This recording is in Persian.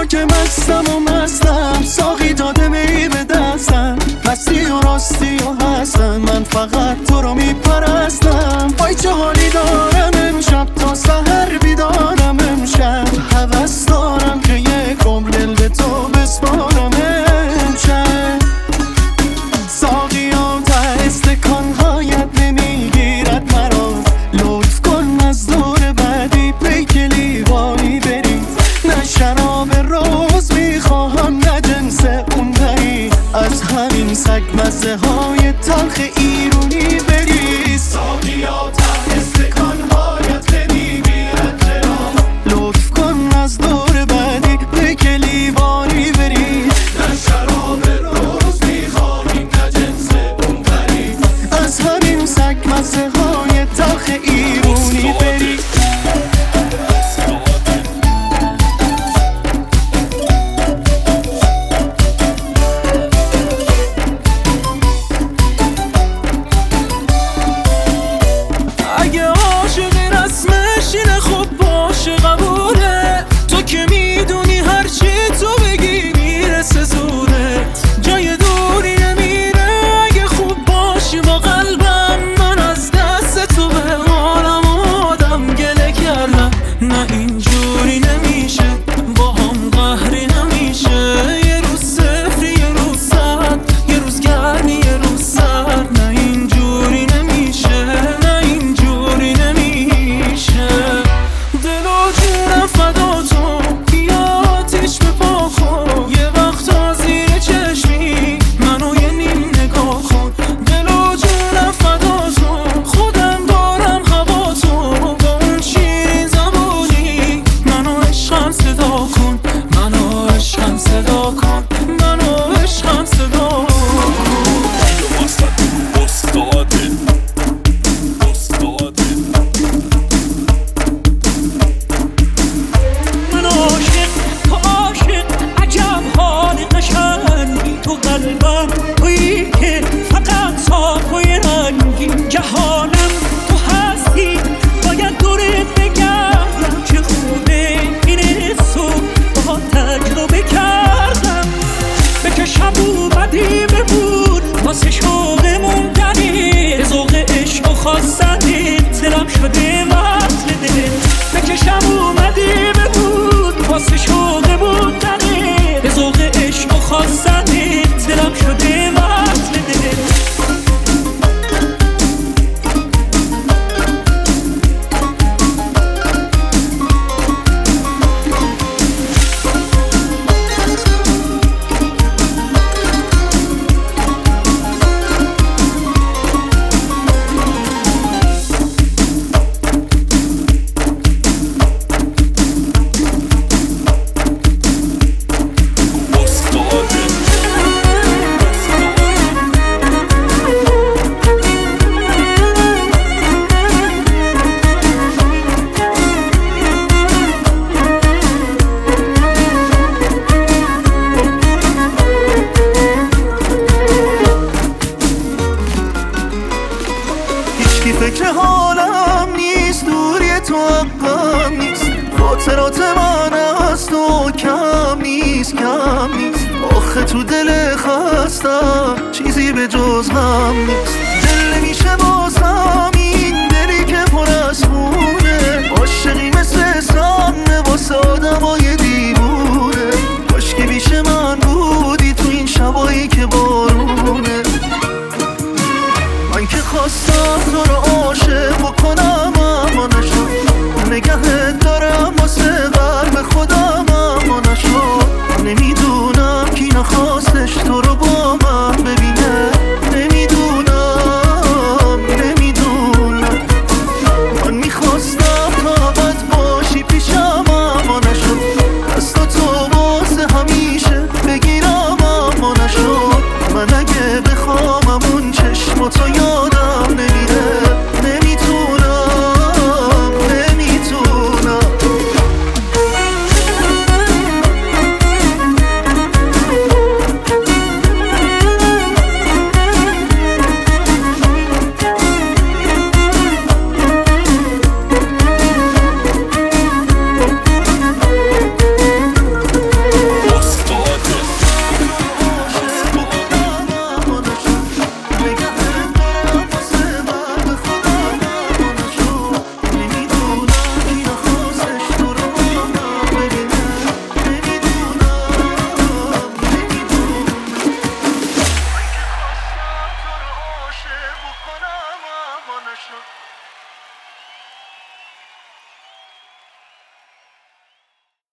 حالا که مستم ساقی داده می به دستم، مستی و راستی و هستم، من فقط تو رو میپرستم. وای چه حالی دارم امشب، تا سحر بیدارم امشب، هوس دارم که یک عمر دل به تو بسپارم امشب. ساقیا ته استکانهایت نمیگیرد مرا، لطف کن از دور بعدی پیک لیوانی بری. نه شراب روز میخواهم نه جنس اون دری، از همین سگ مزه های تلخ ایرونی بری. ساقیا ته استکانهایت نمیگیرد مرا، لطف کن از دور بعدی پیک لیوانی بری. نه شراب روز میخواهیم نه جنس اون دری، از همین سگ مزه های تلخ ایرونی بری. اگه عاشقی رسمش اینه خب باشه قبوله، تو که میدونی هرچی تو بگی میرسه زورت، جای دوری نمیره اگه خوب باشی با قلبم. من از دست تو به حالم آدم گله کردم، نه اینجوری نمیشه با هم قهری نمیشه، یه روز صفری یه روز صد، یه روز گرمی یه روز سرد، نه اینجوری نمیشه نه اینجوری نمیشه. دل و جونم فدا تو، بیا آتیش به پا خود، یه وقتا زیر چشمی منو یه نیم نگاه کن. دل و جونم فدا تو، خودم دارم هوا تو، با اون شیرین زبونی منو عشقم صدا کن، منو عشقم صدا کن، منو عشقم صدا کن. من عاشق تو عاشق، عجب حال قشنگی تو قلبم، تویی که فقط صافای رنگی جهانم تو هستی. باید دورت بگردم چه خوبه این حسو با تجربه کردم، به چشم اومدی ببود واسه شوق موندنی، ذوق عشق و خواستنت دلم شده وصل دل. به چشم اومدی ببود واسه شوق موندنی، ذوق عشق و خواستنت دلم شده وصل دل. هیچکی فکر حالم نیست، دوری تو حقم نیست، خاطرات من از تو کم نیست کم نیست. آخه تو دل خستم چیزی به جز غم نیست، دل نمیشه بازم این دلی که پر از خونه، عاشقی مثل سم واسه آدمای